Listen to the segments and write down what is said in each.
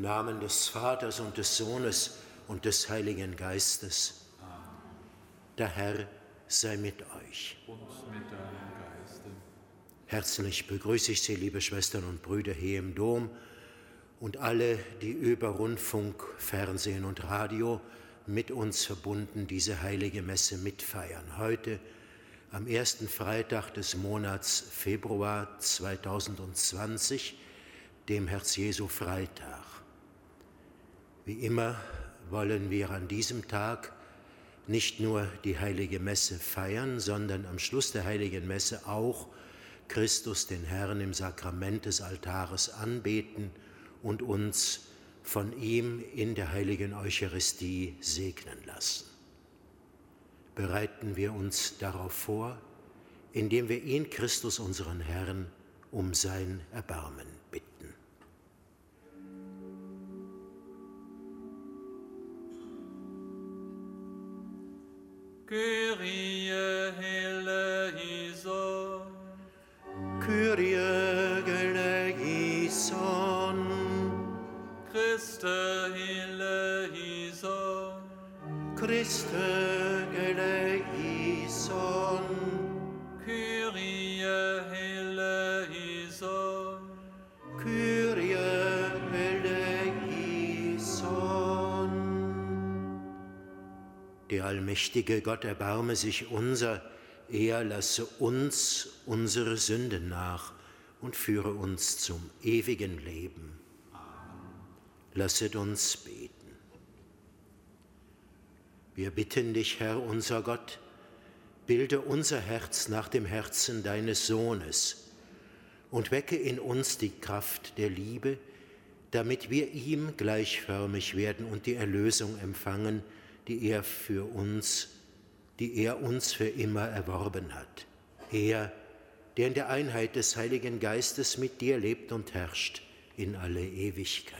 Namen des Vaters und des Sohnes und des Heiligen Geistes. Amen. Der Herr sei mit euch. Und mit deinem Geiste. Herzlich begrüße ich Sie, liebe Schwestern und Brüder, hier im Dom und alle, die über Rundfunk, Fernsehen und Radio mit uns verbunden diese heilige Messe mitfeiern. Heute, am ersten Freitag des Monats Februar 2020, dem Herz-Jesu-Freitag. Wie immer wollen wir an diesem Tag nicht nur die heilige Messe feiern, sondern am Schluss der heiligen Messe auch Christus, den Herrn, im Sakrament des Altares anbeten und uns von ihm in der heiligen Eucharistie segnen lassen. Bereiten wir uns darauf vor, indem wir ihn, Christus, unseren Herrn, um sein Erbarmen bitten. Kyrie eleison. Kyrie eleison. Christe eleison. Christe eleison. Kyrie eleison. Kyrie eleison. Der allmächtige Gott erbarme sich unser, er lasse uns unsere Sünden nach und führe uns zum ewigen Leben. Lasset uns beten. Wir bitten dich, Herr unser Gott, bilde unser Herz nach dem Herzen deines Sohnes und wecke in uns die Kraft der Liebe, damit wir ihm gleichförmig werden und die Erlösung empfangen, die er uns für immer erworben hat. Er, der in der Einheit des Heiligen Geistes mit dir lebt und herrscht in alle Ewigkeit.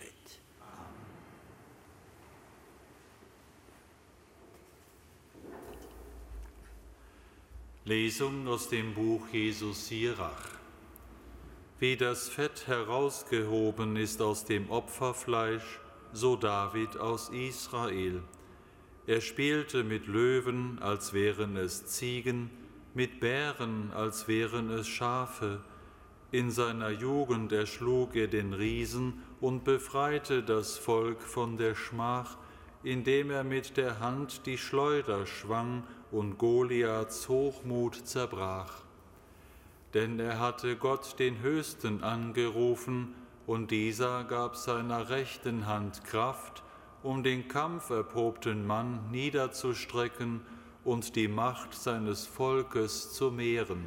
Lesung aus dem Buch Jesu Sirach. Wie das Fett herausgehoben ist aus dem Opferfleisch, so David aus Israel. Er spielte mit Löwen, als wären es Ziegen, mit Bären, als wären es Schafe. In seiner Jugend erschlug er den Riesen und befreite das Volk von der Schmach, indem er mit der Hand die Schleuder schwang und Goliaths Hochmut zerbrach. Denn er hatte Gott den Höchsten angerufen, und dieser gab seiner rechten Hand Kraft, um den kampferprobten Mann niederzustrecken und die Macht seines Volkes zu mehren.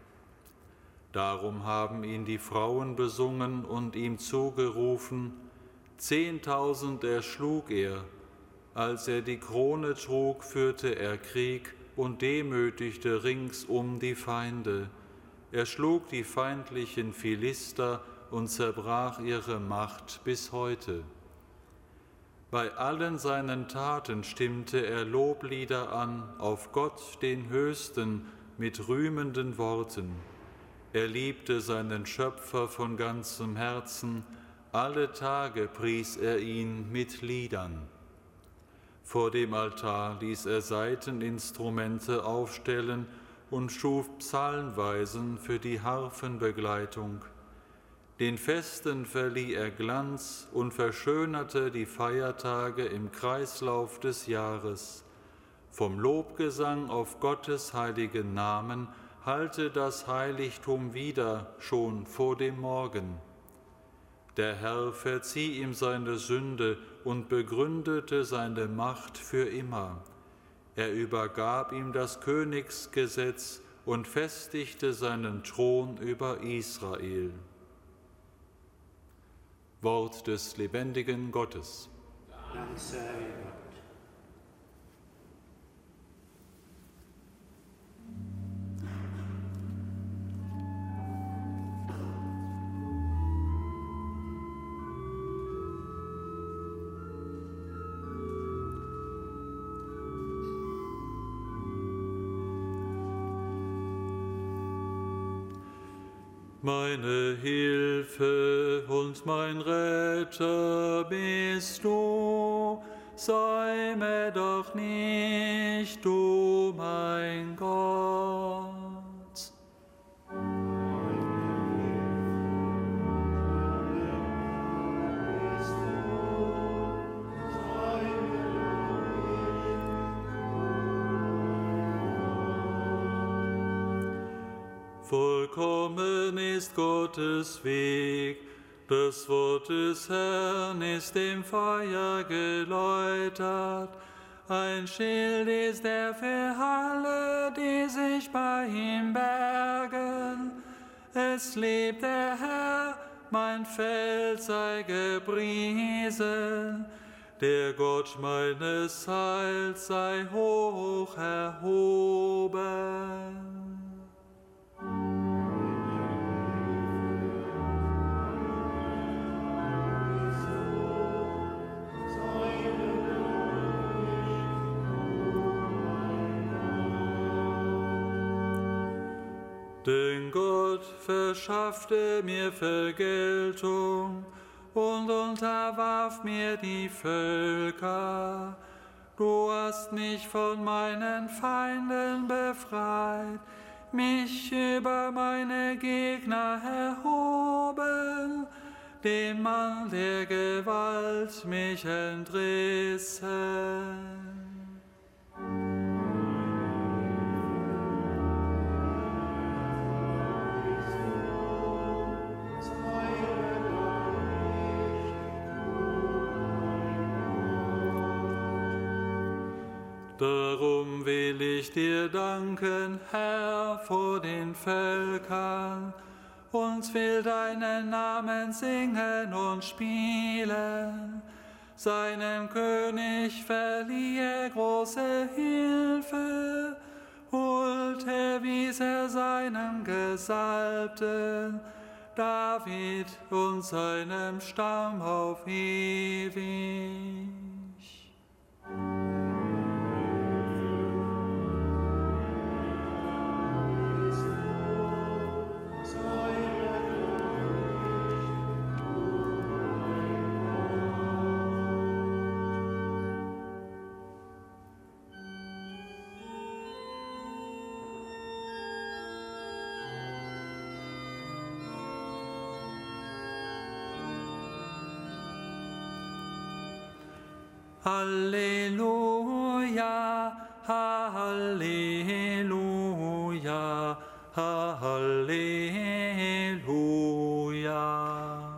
Darum haben ihn die Frauen besungen und ihm zugerufen, 10.000 erschlug er. Als er die Krone trug, führte er Krieg und demütigte ringsum die Feinde. Er schlug die feindlichen Philister und zerbrach ihre Macht bis heute. Bei allen seinen Taten stimmte er Loblieder an auf Gott, den Höchsten, mit rühmenden Worten. Er liebte seinen Schöpfer von ganzem Herzen, alle Tage pries er ihn mit Liedern. Vor dem Altar ließ er Saiteninstrumente aufstellen und schuf Psalmweisen für die Harfenbegleitung. Den Festen verlieh er Glanz und verschönerte die Feiertage im Kreislauf des Jahres. Vom Lobgesang auf Gottes heiligen Namen hallte das Heiligtum wieder schon vor dem Morgen. Der Herr verzieh ihm seine Sünde und begründete seine Macht für immer. Er übergab ihm das Königsgesetz und festigte seinen Thron über Israel. Wort des lebendigen Gottes. Dank sei Gott. Meine Hilfe und mein Retter bist du, säume doch nicht, du mein Gott. Vollkommen ist Gottes Weg, das Wort des Herrn ist im Feuer geläutert. Ein Schild ist er für alle, die sich bei ihm bergen. Es lebt der Herr, mein Fels sei gepriesen. Der Gott meines Heils sei hoch erhoben. Denn Gott verschaffte mir Vergeltung und unterwarf mir die Völker. Du hast mich von meinen Feinden befreit, mich über meine Gegner erhoben, dem Mann der Gewalt mich entrissen. Darum will ich dir danken, Herr, vor den Völkern, und will deinen Namen singen und spielen. Seinem König verliehe große Hilfe, Huld erwies er seinem Gesalbten, David und seinem Stamm auf ewig. Halleluja, Halleluja, Halleluja.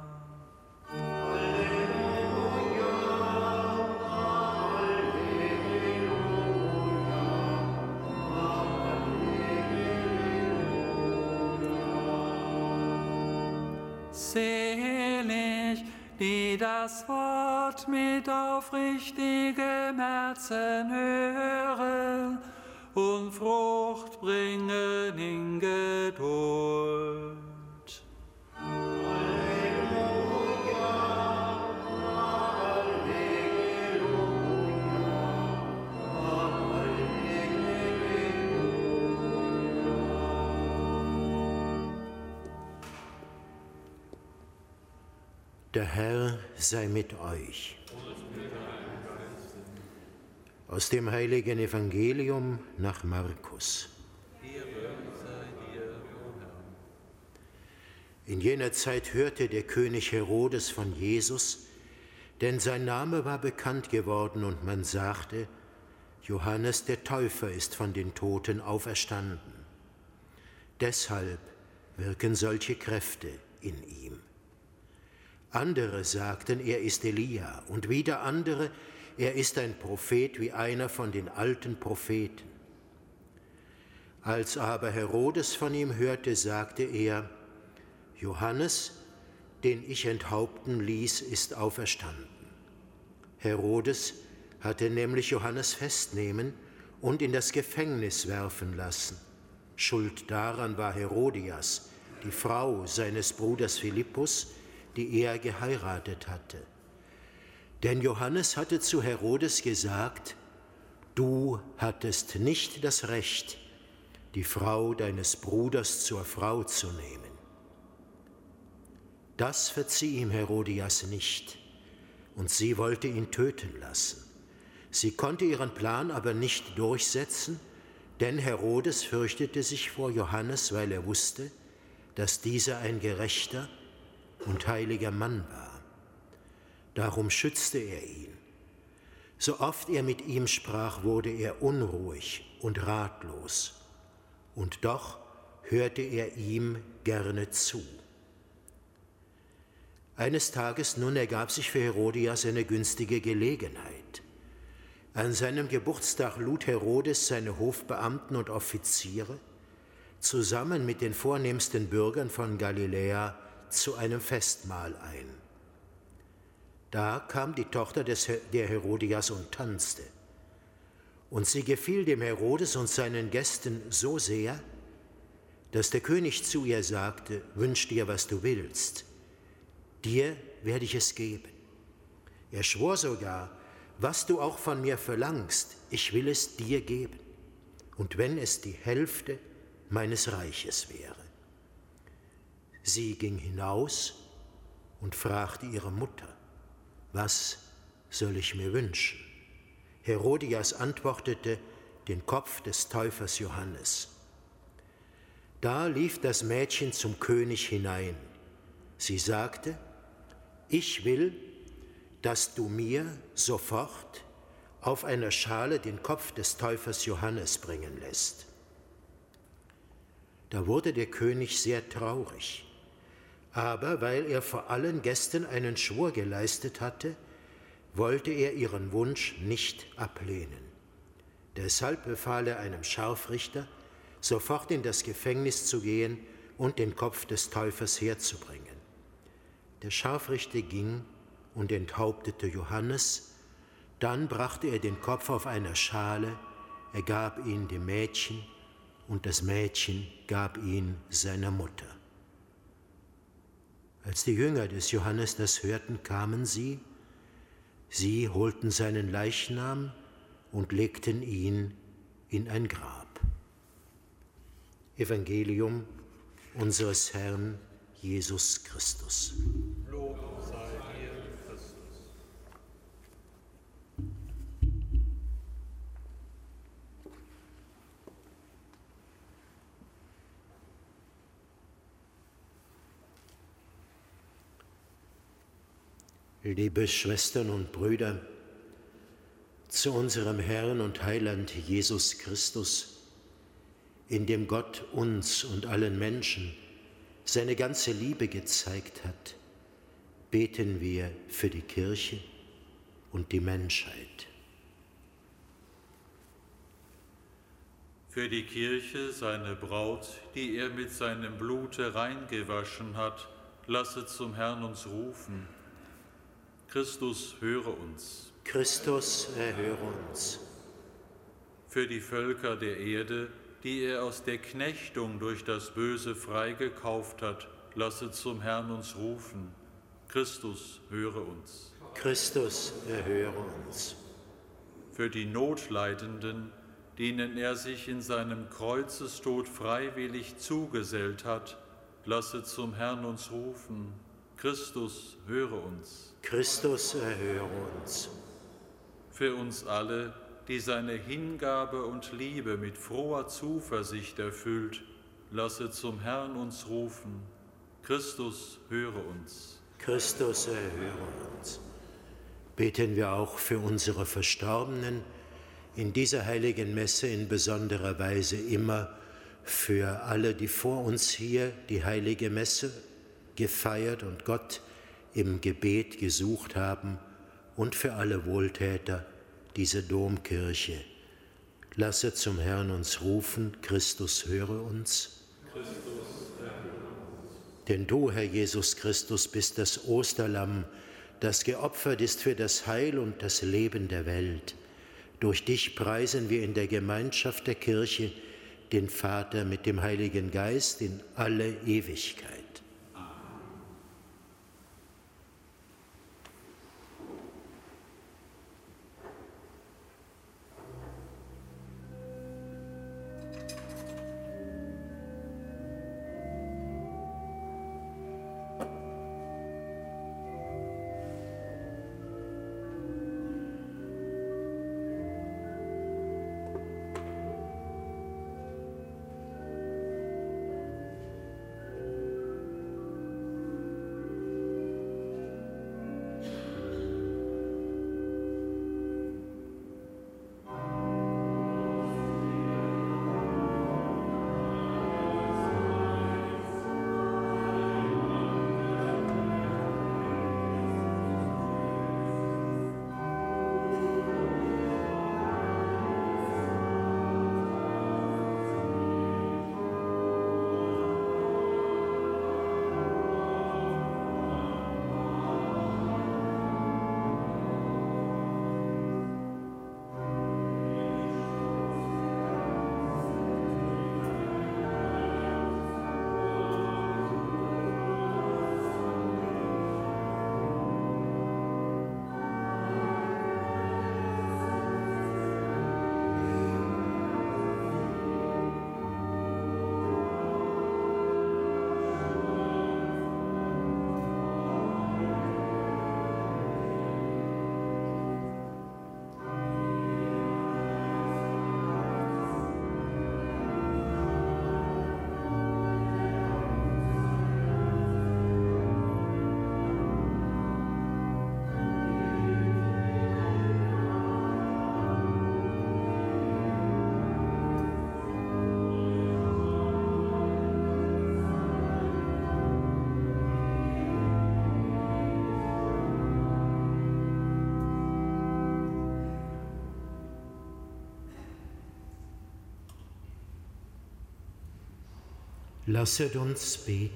Selig, die das Wort mit aufrichtigem Herzen hören und Frucht bringen in Geduld. Der Herr sei mit euch. Aus dem heiligen Evangelium nach Markus. In jener Zeit hörte der König Herodes von Jesus, denn sein Name war bekannt geworden und man sagte, Johannes der Täufer ist von den Toten auferstanden. Deshalb wirken solche Kräfte in ihm. Andere sagten, er ist Elia, und wieder andere, er ist ein Prophet wie einer von den alten Propheten. Als aber Herodes von ihm hörte, sagte er, Johannes, den ich enthaupten ließ, ist auferstanden. Herodes hatte nämlich Johannes festnehmen und in das Gefängnis werfen lassen. Schuld daran war Herodias, die Frau seines Bruders Philippus, die er geheiratet hatte. Denn Johannes hatte zu Herodes gesagt, du hattest nicht das Recht, die Frau deines Bruders zur Frau zu nehmen. Das verzieh ihm Herodias nicht, und sie wollte ihn töten lassen. Sie konnte ihren Plan aber nicht durchsetzen, denn Herodes fürchtete sich vor Johannes, weil er wusste, dass dieser ein gerechter und heiliger Mann war. Darum schützte er ihn. So oft er mit ihm sprach, wurde er unruhig und ratlos, und doch hörte er ihm gerne zu. Eines Tages nun ergab sich für Herodias eine günstige Gelegenheit. An seinem Geburtstag lud Herodes seine Hofbeamten und Offiziere zusammen mit den vornehmsten Bürgern von Galiläa zu einem Festmahl ein. Da kam die Tochter der Herodias und tanzte. Und sie gefiel dem Herodes und seinen Gästen so sehr, dass der König zu ihr sagte: Wünsch dir, was du willst, dir werde ich es geben. Er schwor sogar: Was du auch von mir verlangst, ich will es dir geben, und wenn es die Hälfte meines Reiches wäre. Sie ging hinaus und fragte ihre Mutter: Was soll ich mir wünschen? Herodias antwortete: Den Kopf des Täufers Johannes. Da lief das Mädchen zum König hinein. Sie sagte: Ich will, dass du mir sofort auf einer Schale den Kopf des Täufers Johannes bringen lässt. Da wurde der König sehr traurig, aber weil er vor allen Gästen einen Schwur geleistet hatte, wollte er ihren Wunsch nicht ablehnen. Deshalb befahl er einem Scharfrichter, sofort in das Gefängnis zu gehen und den Kopf des Täufers herzubringen. Der Scharfrichter ging und enthauptete Johannes, dann brachte er den Kopf auf einer Schale, er gab ihn dem Mädchen und das Mädchen gab ihn seiner Mutter. Als die Jünger des Johannes das hörten, kamen sie holten seinen Leichnam und legten ihn in ein Grab. Evangelium unseres Herrn Jesus Christus. Lob sei dir, Christus. Liebe Schwestern und Brüder, zu unserem Herrn und Heiland Jesus Christus, in dem Gott uns und allen Menschen seine ganze Liebe gezeigt hat, beten wir für die Kirche und die Menschheit. Für die Kirche, seine Braut, die er mit seinem Blute reingewaschen hat, lasset zum Herrn uns rufen. Christus, höre uns. Christus, erhöre uns. Für die Völker der Erde, die er aus der Knechtung durch das Böse freigekauft hat, lasset zum Herrn uns rufen. Christus, höre uns. Christus, erhöre uns. Für die Notleidenden, denen er sich in seinem Kreuzestod freiwillig zugesellt hat, lasset zum Herrn uns rufen. Christus, höre uns. Christus, erhöre uns. Für uns alle, die seine Hingabe und Liebe mit froher Zuversicht erfüllt, lasset zum Herrn uns rufen. Christus, höre uns. Christus, erhöre uns. Beten wir auch für unsere Verstorbenen in dieser heiligen Messe in besonderer Weise immer für alle, die vor uns hier die heilige Messe gefeiert und Gott im Gebet gesucht haben, und für alle Wohltäter diese Domkirche. Lasse zum Herrn uns rufen, Christus, höre uns. Christus, erhöre uns. Denn du, Herr Jesus Christus, bist das Osterlamm, das geopfert ist für das Heil und das Leben der Welt. Durch dich preisen wir in der Gemeinschaft der Kirche den Vater mit dem Heiligen Geist in alle Ewigkeit. Lasset uns beten.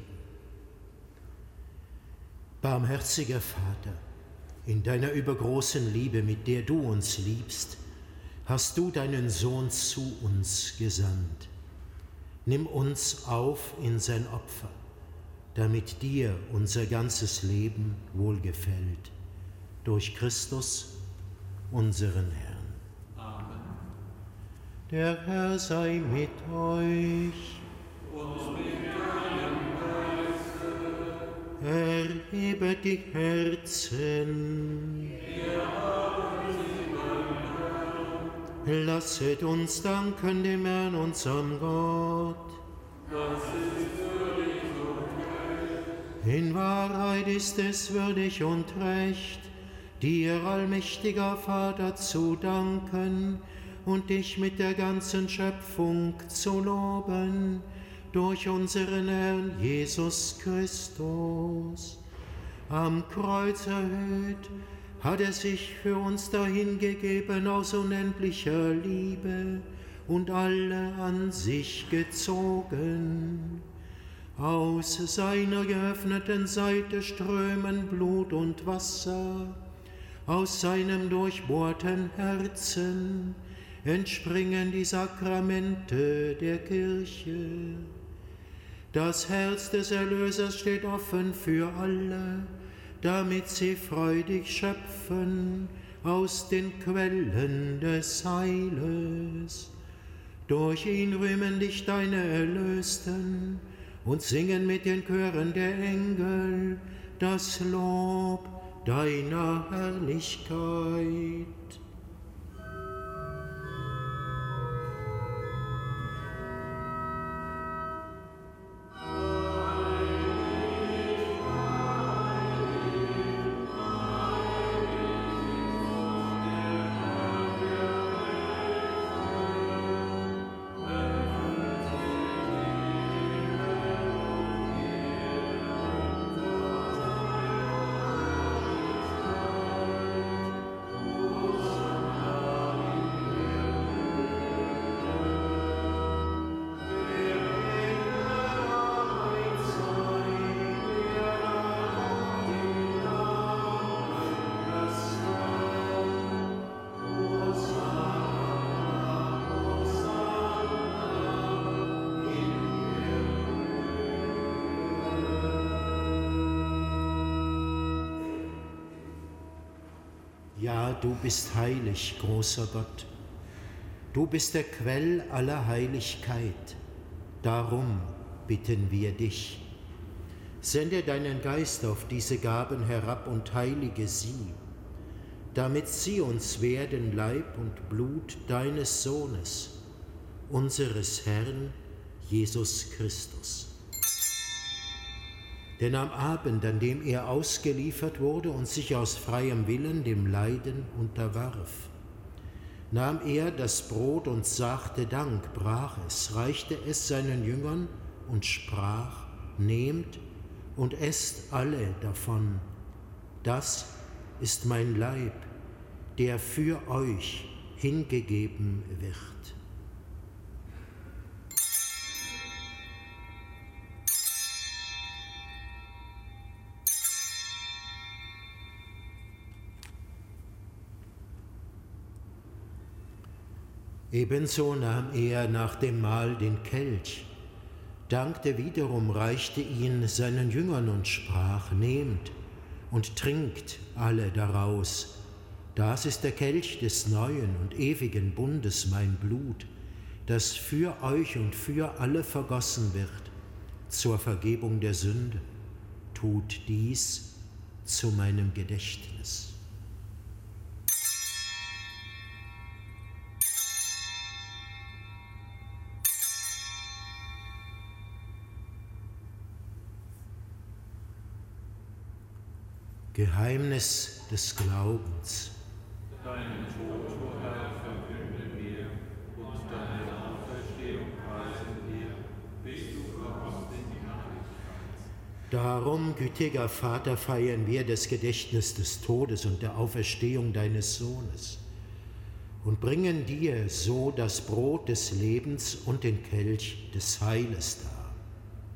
Barmherziger Vater, in deiner übergroßen Liebe, mit der du uns liebst, hast du deinen Sohn zu uns gesandt. Nimm uns auf in sein Opfer, damit dir unser ganzes Leben wohlgefällt. Durch Christus, unseren Herrn. Amen. Der Herr sei mit euch. Und mit deinem Geiste. Erhebet die Herzen. Wir haben sie beim Herrn. Lasset uns danken dem Herrn, unserem Gott. Das ist würdig und recht. In Wahrheit ist es würdig und recht, dir, allmächtiger Vater, zu danken und dich mit der ganzen Schöpfung zu loben, durch unseren Herrn Jesus Christus. Am Kreuz erhöht hat er sich für uns dahingegeben aus unendlicher Liebe und alle an sich gezogen. Aus seiner geöffneten Seite strömen Blut und Wasser, aus seinem durchbohrten Herzen entspringen die Sakramente der Kirche. Das Herz des Erlösers steht offen für alle, damit sie freudig schöpfen aus den Quellen des Heiles. Durch ihn rühmen dich deine Erlösten und singen mit den Chören der Engel das Lob deiner Herrlichkeit. Ja, du bist heilig, großer Gott. Du bist der Quell aller Heiligkeit. Darum bitten wir dich. Sende deinen Geist auf diese Gaben herab und heilige sie, damit sie uns werden Leib und Blut deines Sohnes, unseres Herrn Jesus Christus. Denn am Abend, an dem er ausgeliefert wurde und sich aus freiem Willen dem Leiden unterwarf, nahm er das Brot und sagte Dank, brach es, reichte es seinen Jüngern und sprach: Nehmt und esst alle davon. Das ist mein Leib, der für euch hingegeben wird. Ebenso nahm er nach dem Mahl den Kelch, dankte wiederum, reichte ihn seinen Jüngern und sprach: Nehmt und trinkt alle daraus. Das ist der Kelch des neuen und ewigen Bundes, mein Blut, das für euch und für alle vergossen wird, zur Vergebung der Sünde. Tut dies zu meinem Gedächtnis. Geheimnis des Glaubens. Deinen Tod, o Herr, verkünden wir, und deine Auferstehung preisen wir, bis du kommst in die Herrlichkeit. Darum, gütiger Vater, feiern wir das Gedächtnis des Todes und der Auferstehung deines Sohnes und bringen dir so das Brot des Lebens und den Kelch des Heiles dar.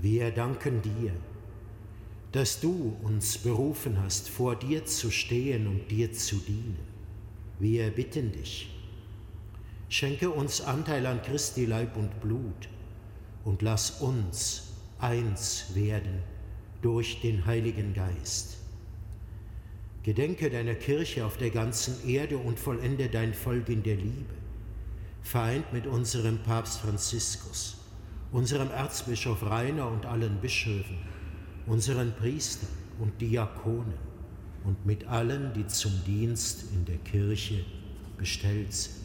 Wir danken dir, dass du uns berufen hast, vor dir zu stehen und dir zu dienen. Wir bitten dich, schenke uns Anteil an Christi Leib und Blut und lass uns eins werden durch den Heiligen Geist. Gedenke deiner Kirche auf der ganzen Erde und vollende dein Volk in der Liebe, vereint mit unserem Papst Franziskus, unserem Erzbischof Rainer und allen Bischöfen, unseren Priestern und Diakonen und mit allen, die zum Dienst in der Kirche bestellt sind.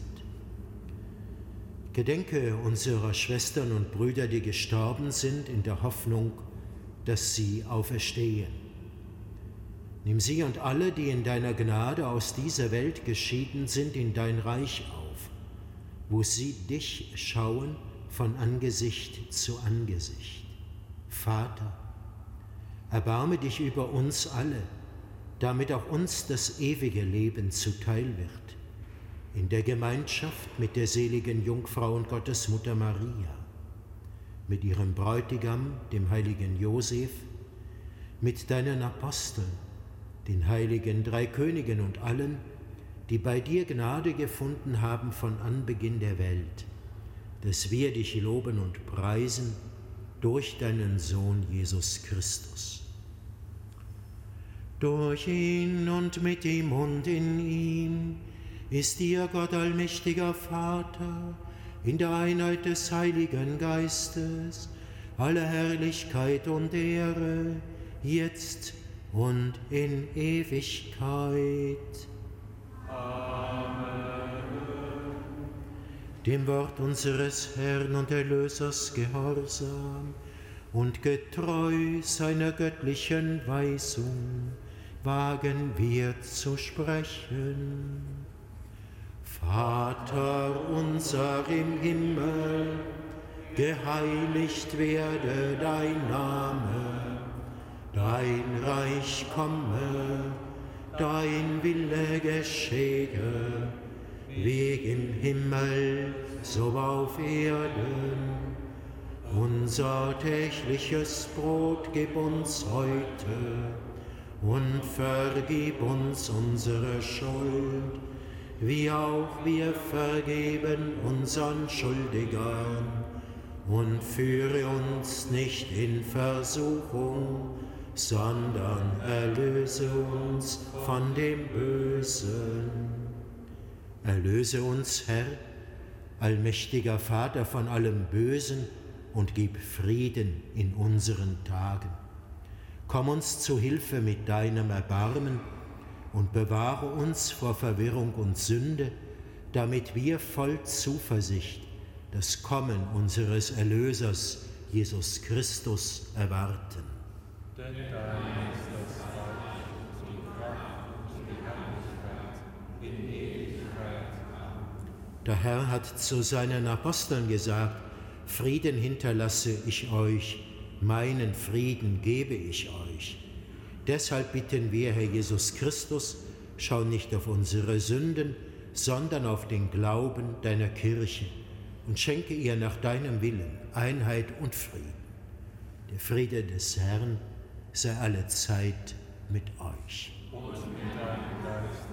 Gedenke unserer Schwestern und Brüder, die gestorben sind, in der Hoffnung, dass sie auferstehen. Nimm sie und alle, die in deiner Gnade aus dieser Welt geschieden sind, in dein Reich auf, wo sie dich schauen von Angesicht zu Angesicht. Vater, erbarme dich über uns alle, damit auch uns das ewige Leben zuteil wird, in der Gemeinschaft mit der seligen Jungfrau und Gottesmutter Maria, mit ihrem Bräutigam, dem heiligen Josef, mit deinen Aposteln, den heiligen drei Königen und allen, die bei dir Gnade gefunden haben von Anbeginn der Welt, dass wir dich loben und preisen durch deinen Sohn Jesus Christus. Durch ihn und mit ihm und in ihm ist dir, Gott allmächtiger Vater, in der Einheit des Heiligen Geistes, alle Herrlichkeit und Ehre, jetzt und in Ewigkeit. Amen. Dem Wort unseres Herrn und Erlösers gehorsam und getreu seiner göttlichen Weisung wagen wir zu sprechen. Vater unser im Himmel, geheiligt werde dein Name, dein Reich komme, dein Wille geschehe, wie im Himmel, so auf Erden. Unser tägliches Brot gib uns heute und vergib uns unsere Schuld, wie auch wir vergeben unseren Schuldigern. Und führe uns nicht in Versuchung, sondern erlöse uns von dem Bösen. Erlöse uns, Herr, allmächtiger Vater, von allem Bösen und gib Frieden in unseren Tagen. Komm uns zu Hilfe mit deinem Erbarmen und bewahre uns vor Verwirrung und Sünde, damit wir voll Zuversicht das Kommen unseres Erlösers, Jesus Christus, erwarten. Denn dein ist das Reich und die Kraft und die Herrlichkeit in Ewigkeit. Amen. Der Herr hat zu seinen Aposteln gesagt: Frieden hinterlasse ich euch, meinen Frieden gebe ich euch. Deshalb bitten wir, Herr Jesus Christus, schau nicht auf unsere Sünden, sondern auf den Glauben deiner Kirche und schenke ihr nach deinem Willen Einheit und Frieden. Der Friede des Herrn sei alle Zeit mit euch. Und mit deinem Geiste.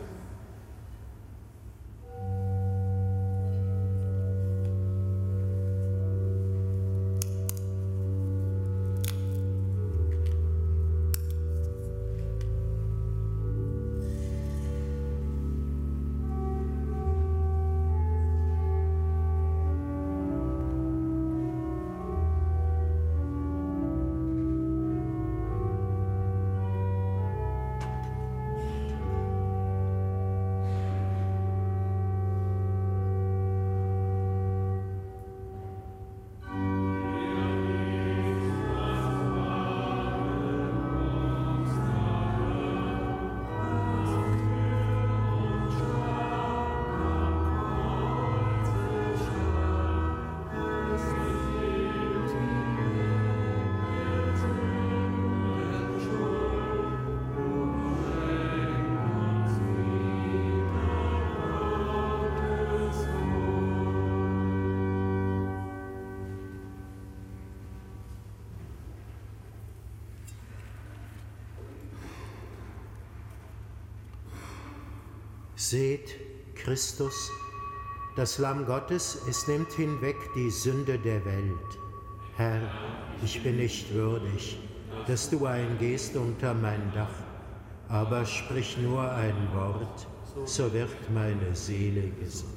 Seht, Christus, das Lamm Gottes, es nimmt hinweg die Sünde der Welt. Herr, ich bin nicht würdig, dass du eingehst unter mein Dach, aber sprich nur ein Wort, so wird meine Seele gesund.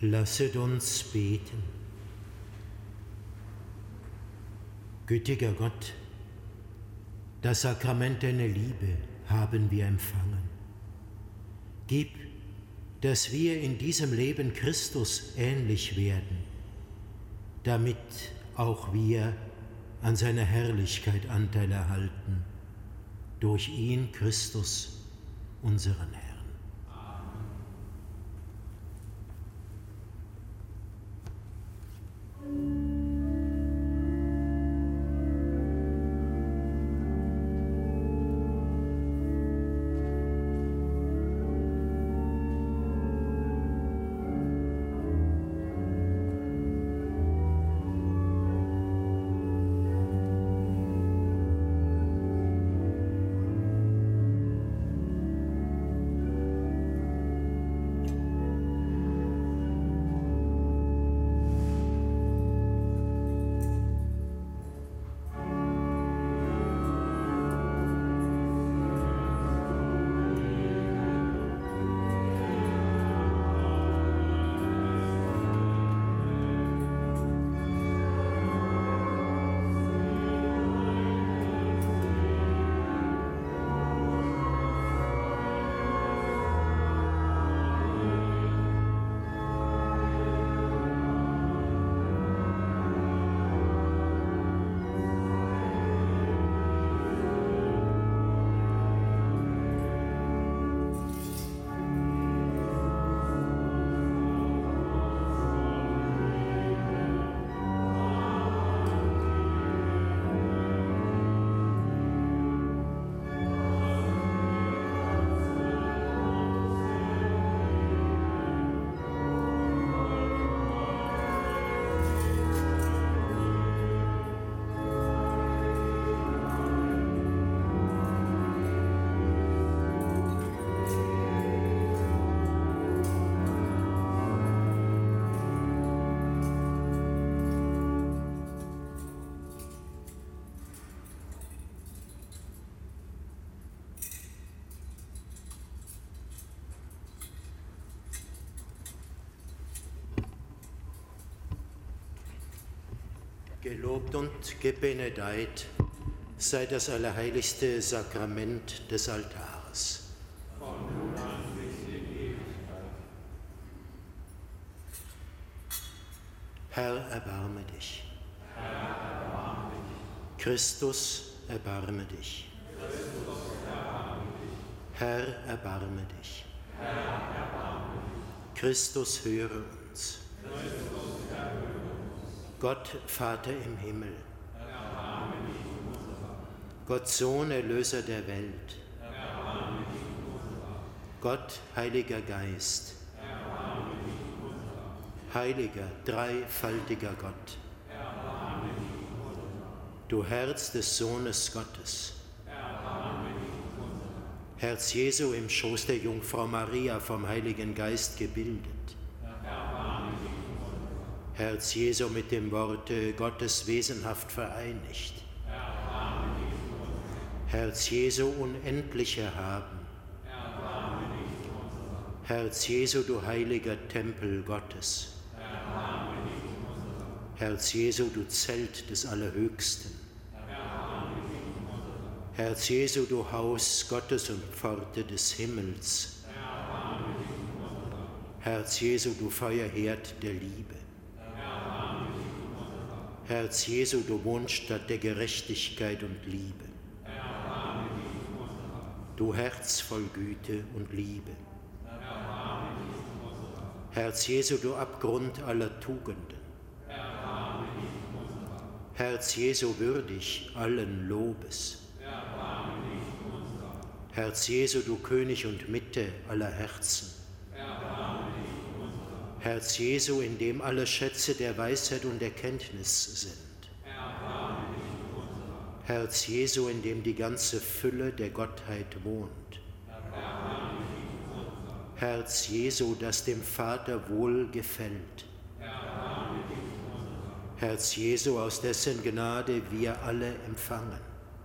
Lasset uns beten. Gütiger Gott, das Sakrament deiner Liebe haben wir empfangen. Gib, dass wir in diesem Leben Christus ähnlich werden, damit auch wir an seiner Herrlichkeit Anteil erhalten, durch ihn Christus, unseren Herrn. Gelobt und gebenedeit sei das allerheiligste Sakrament des Altars. Von nun an bis in Ewigkeit. Herr, erbarme dich. Herr, erbarme dich. Christus, erbarme dich. Christus, erbarme dich. Herr, erbarme dich. Herr, erbarme dich. Christus, höre uns. Christus, erhöre uns. Gott, Vater im Himmel. Erbarme dich unser. Gott, Sohn, Erlöser der Welt. Erbarme dich unser. Gott, Heiliger Geist. Erbarme dich unser. Heiliger, dreifaltiger Gott. Erbarme dich unser. Du Herz des Sohnes Gottes. Erbarme dich unser. Herz Jesu im Schoß der Jungfrau Maria vom Heiligen Geist gebildet. Herz Jesu mit dem Worte Gottes wesenhaft vereinigt. Herz Jesu unendlich erhaben. Herz Jesu, du heiliger Tempel Gottes. Herz Jesu, du Zelt des Allerhöchsten. Herz Jesu, du Haus Gottes und Pforte des Himmels. Herz Jesu, du Feuerherd der Liebe. Herz Jesu, du Wohnstatt der Gerechtigkeit und Liebe. Du Herz voll Güte und Liebe. Herz Jesu, du Abgrund aller Tugenden. Herz Jesu, würdig allen Lobes. Herz Jesu, du König und Mitte aller Herzen. Herz Jesu, in dem alle Schätze der Weisheit und Erkenntnis sind. Herz Jesu, in dem die ganze Fülle der Gottheit wohnt. Herz Jesu, das dem Vater wohl gefällt. Herz Jesu, aus dessen Gnade wir alle empfangen.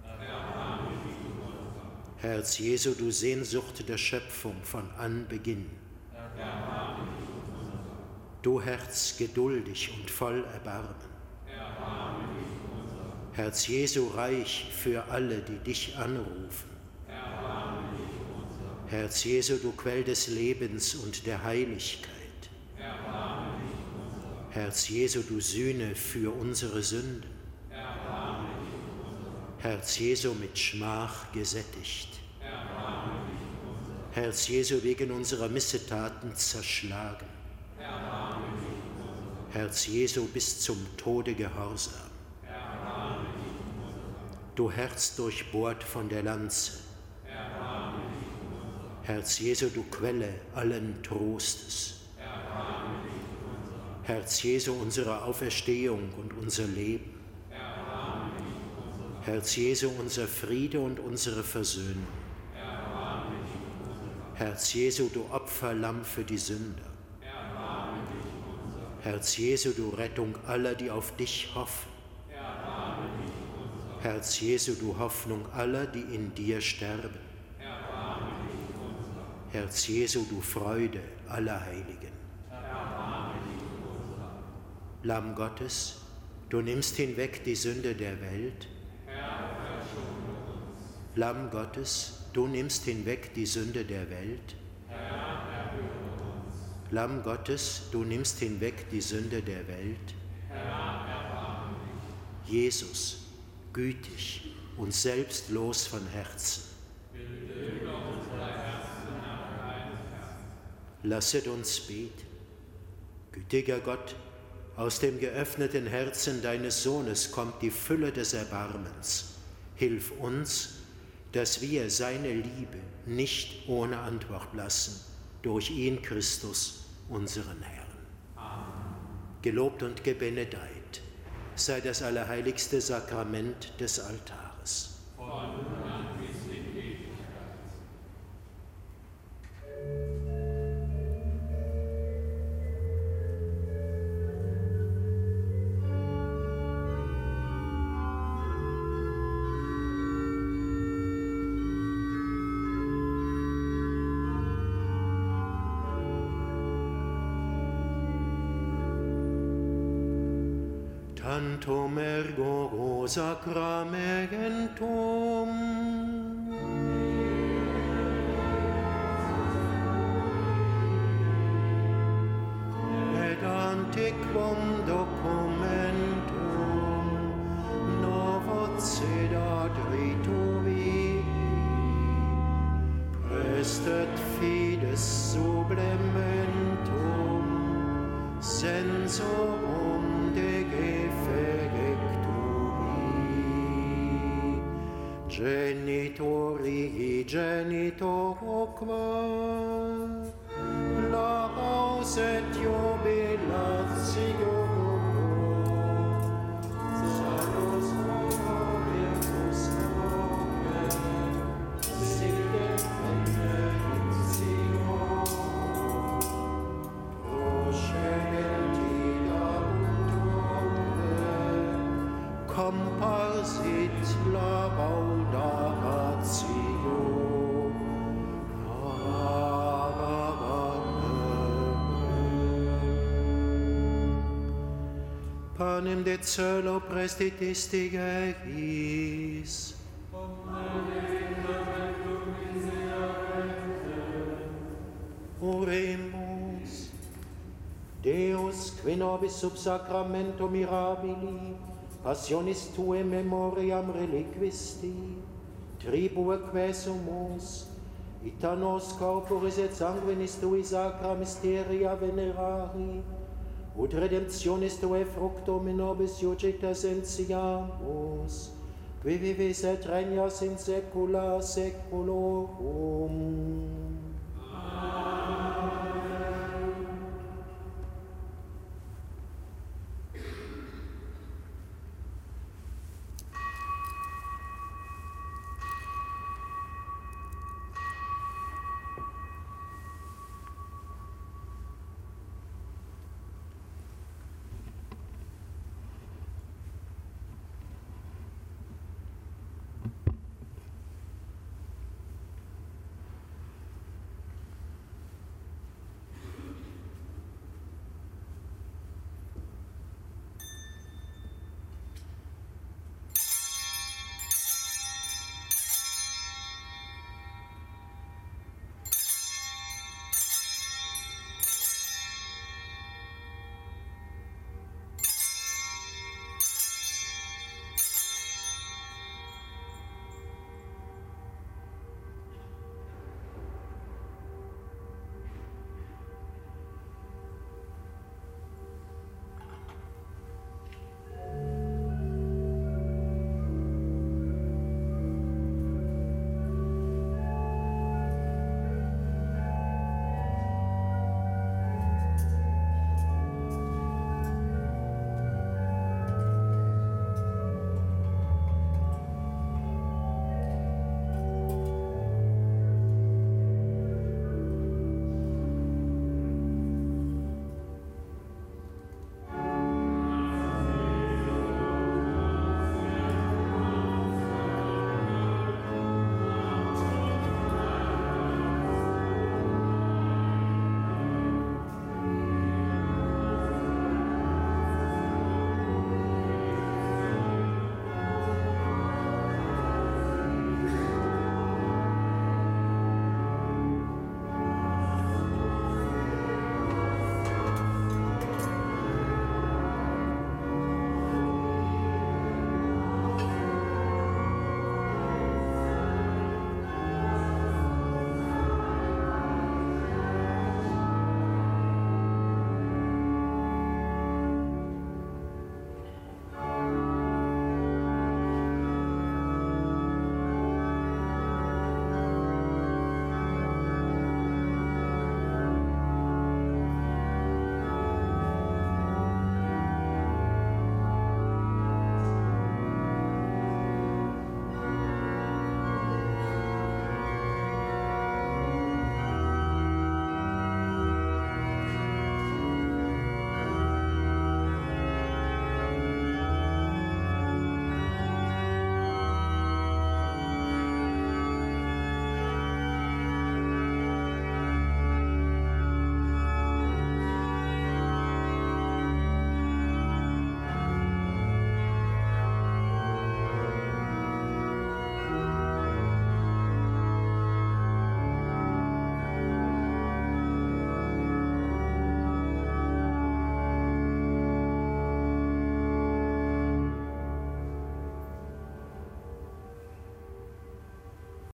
Herz Jesu, du Sehnsucht der Schöpfung von Anbeginn. Du Herz geduldig und voll Erbarmen, erbarme dich unser. Herz Jesu reich für alle, die dich anrufen, Erbarme dich unser. Herz Jesu, du Quell des Lebens und der Heiligkeit, Erbarme dich unser. Herz Jesu, du Sühne für unsere Sünden, Erbarme dich unser. Herz Jesu mit Schmach gesättigt, Erbarme dich unser. Herz Jesu wegen unserer Missetaten zerschlagen, Erbarme dich unser. Herz Jesu bis zum Tode gehorsam, Erbarme dich unser. du Herz durchbohrt von der Lanze, Erbarme dich unser. Herz Jesu, du Quelle allen Trostes, Erbarme dich unser. Herz Jesu, unsere Auferstehung und unser Leben, Erbarme dich unser. Herz Jesu, unser Friede und unsere Versöhnung, Erbarme dich unser. Herz Jesu, du Opferlamm für die Sünder, Erbarme dich unser. Herz Jesu, du Rettung aller, die auf dich hoffen, Erbarme dich unser. Herz Jesu, du Hoffnung aller, die in dir sterben, Erbarme dich unser. Herz Jesu, du Freude aller Heiligen. Erbarme dich unser. Lamm Gottes, du nimmst hinweg die Sünde der Welt. Herr, verschone uns. Lamm Gottes, du nimmst hinweg die Sünde der Welt. Herr, erhöre uns. Lamm Gottes, du nimmst hinweg die Sünde der Welt. Herr, erbarme dich. Jesus, gütig und selbstlos von Herzen, Bilde unsere Herzen nach deinem Herzen. lasset uns beten. Gütiger Gott, aus dem geöffneten Herzen deines Sohnes kommt die Fülle des Erbarmens. Hilf uns, dass wir seine Liebe nicht ohne Antwort lassen, durch ihn Christus, unseren Herrn. Amen. Gelobt und gebenedeit sei das allerheiligste Sakrament des Altares. Von nun an bis in Ewigkeit. Tantum ergo sacramentum. Et antiquum documentum novo cedat ritui prestet fides sublementum sensorum de genitori genitoque laus et jubilatio salus virtus nomen sit et benedictio procedenti labutum comparsit laudatio. Panem de celo prestit eis. Oremus. Deus, qui nobis sub sacramento mirabili, passionis tuae memoriam reliquisti, tribueque sumus, ita nos corporis et sanguinis tui sacra mysteria venerari, ut redemptionis tuae fructum in nobis iucita sentiamus, qui vivis et regnas in saecula saeculorum.